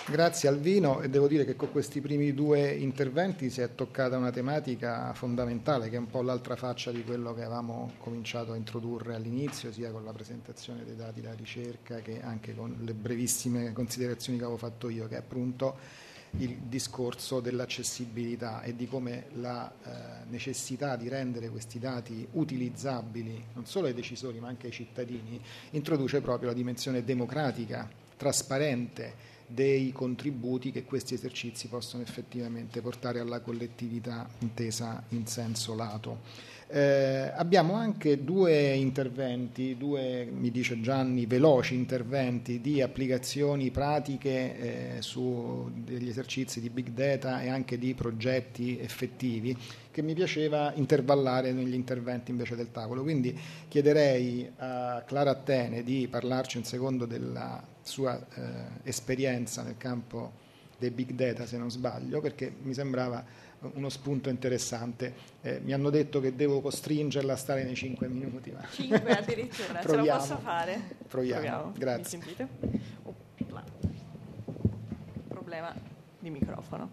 Grazie Alvino, e devo dire che con questi primi due interventi si è toccata una tematica fondamentale, che è un po' l'altra faccia di quello che avevamo cominciato a introdurre all'inizio, sia con la presentazione dei dati della ricerca che anche con le brevissime considerazioni che avevo fatto io, che è appunto il discorso dell'accessibilità e di come la necessità di rendere questi dati utilizzabili non solo ai decisori ma anche ai cittadini introduce proprio la dimensione democratica, trasparente dei contributi che questi esercizi possono effettivamente portare alla collettività intesa in senso lato. Abbiamo anche due interventi, mi dice Gianni, veloci interventi di applicazioni pratiche su degli esercizi di big data e anche di progetti effettivi che mi piaceva intervallare negli interventi invece del tavolo. Quindi chiederei a Clara Attene di parlarci un secondo della sua esperienza nel campo dei big data, se non sbaglio, perché mi sembrava uno spunto interessante. Mi hanno detto che devo costringerla a stare nei 5 minuti. 5 addirittura, ce lo posso fare? Proviamo. Grazie. Mi sentite? Problema di microfono.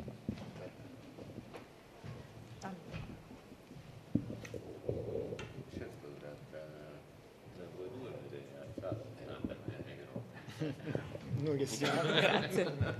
Noi che siamo. Grazie.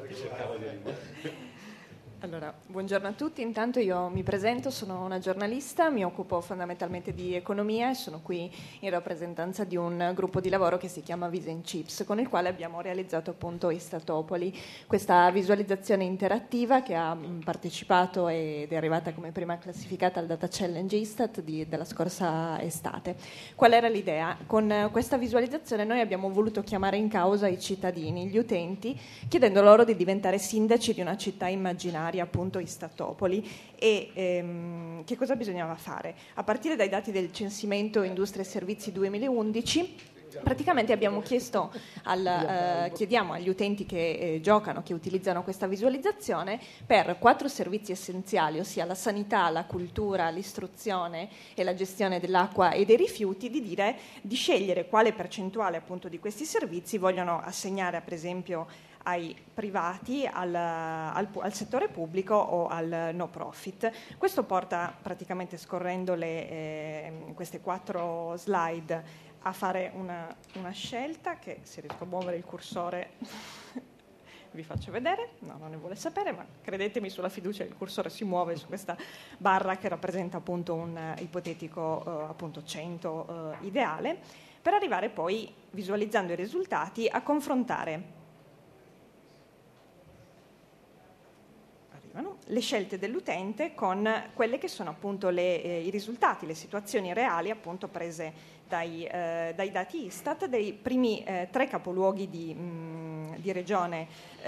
Allora, buongiorno a tutti. Intanto io mi presento, sono una giornalista, mi occupo fondamentalmente di economia e sono qui in rappresentanza di un gruppo di lavoro che si chiama Vision Chips, con il quale abbiamo realizzato appunto Istatopoli, questa visualizzazione interattiva che ha partecipato ed è arrivata come prima classificata al Data Challenge Istat della scorsa estate. Qual era l'idea? Con questa visualizzazione noi abbiamo voluto chiamare in causa i cittadini, gli utenti, chiedendo loro di diventare sindaci di una città immaginaria, appunto Istatopoli. E che cosa bisognava fare? A partire dai dati del censimento Industria e Servizi 2011, praticamente abbiamo chiesto chiediamo agli utenti che giocano, che utilizzano questa visualizzazione, per 4 servizi essenziali, ossia la sanità, la cultura, l'istruzione e la gestione dell'acqua e dei rifiuti, di scegliere quale percentuale appunto di questi servizi vogliono assegnare, per esempio, ai privati, al settore pubblico o al no profit. Questo porta, praticamente scorrendo queste 4 slide, a fare una scelta che, se riesco a muovere il cursore vi faccio vedere. No, non ne vuole sapere, ma credetemi, sulla fiducia il cursore si muove su questa barra che rappresenta appunto un ipotetico appunto 100 ideale, per arrivare poi, visualizzando i risultati, a confrontare le scelte dell'utente con quelle che sono appunto i risultati, le situazioni reali appunto prese dai dati Istat dei primi 3 capoluoghi di regione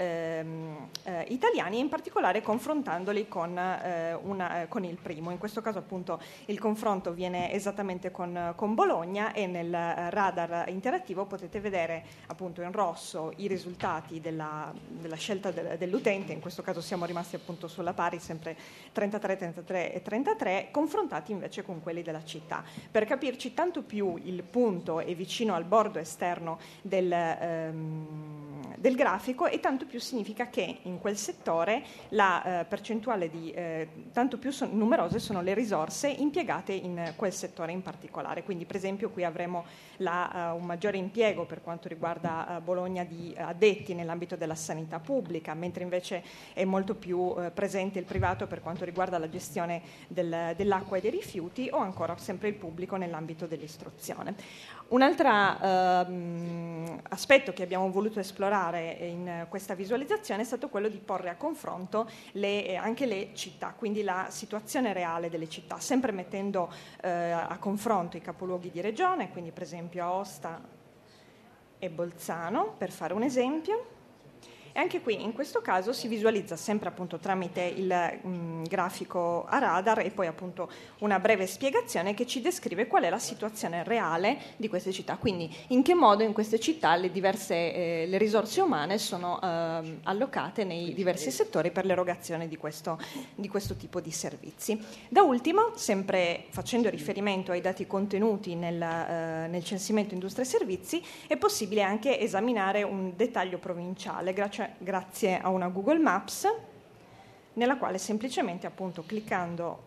italiani, in particolare confrontandoli con il primo. In questo caso appunto il confronto viene esattamente con Bologna, e nel radar interattivo potete vedere appunto in rosso i risultati della scelta dell'utente. In questo caso siamo rimasti appunto sulla pari, sempre 33, 33 e 33, confrontati invece con quelli della città. Per capirci, tanto più il punto è vicino al bordo esterno del grafico, e tanto più significa che in quel settore la percentuale tanto più numerose sono le risorse impiegate in quel settore in particolare. Quindi, per esempio, qui avremo un maggiore impiego per quanto riguarda Bologna di addetti nell'ambito della sanità pubblica, mentre invece è molto più presente il privato per quanto riguarda la gestione dell'acqua e dei rifiuti, o ancora sempre il pubblico nell'ambito dell'istruzione. Un altro aspetto che abbiamo voluto esplorare in questa visualizzazione è stato quello di porre a confronto anche le città, quindi la situazione reale delle città, sempre mettendo a confronto i capoluoghi di regione, quindi per esempio Aosta e Bolzano, per fare un esempio. E anche qui, in questo caso, si visualizza sempre appunto tramite il grafico a radar, e poi appunto una breve spiegazione che ci descrive qual è la situazione reale di queste città, quindi in che modo in queste città le risorse umane sono allocate nei diversi settori per l'erogazione di questo tipo di servizi. Da ultimo, sempre facendo riferimento ai dati contenuti nel censimento industria e servizi, è possibile anche esaminare un dettaglio provinciale, grazie cioè grazie a una Google Maps, nella quale semplicemente appunto cliccando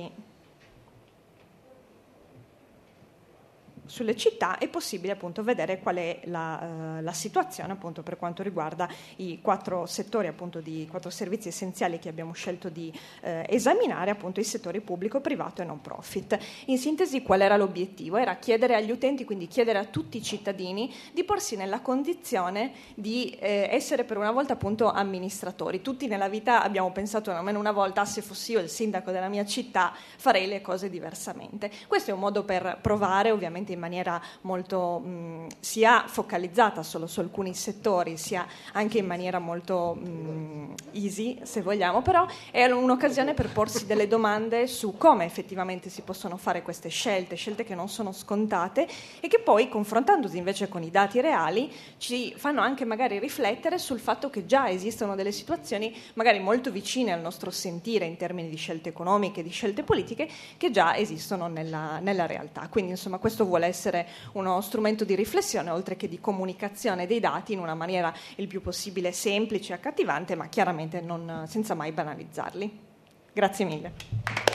sulle città è possibile appunto vedere qual è la situazione appunto per quanto riguarda i 4 settori appunto di 4 servizi essenziali che abbiamo scelto di esaminare, appunto i settori pubblico, privato e non profit. In sintesi, qual era l'obiettivo? Era chiedere agli utenti, quindi chiedere a tutti i cittadini di porsi nella condizione di essere per una volta appunto amministratori. Tutti nella vita abbiamo pensato almeno una volta: se fossi io il sindaco della mia città farei le cose diversamente. Questo è un modo per provare, ovviamente in maniera molto sia focalizzata solo su alcuni settori, sia anche in maniera molto easy, se vogliamo, però è un'occasione per porsi delle domande su come effettivamente si possono fare queste scelte che non sono scontate e che poi, confrontandosi invece con i dati reali, ci fanno anche magari riflettere sul fatto che già esistono delle situazioni magari molto vicine al nostro sentire in termini di scelte economiche, di scelte politiche, che già esistono nella realtà. Quindi insomma questo vuole essere uno strumento di riflessione oltre che di comunicazione dei dati in una maniera il più possibile semplice e accattivante, ma chiaramente senza mai banalizzarli. Grazie mille.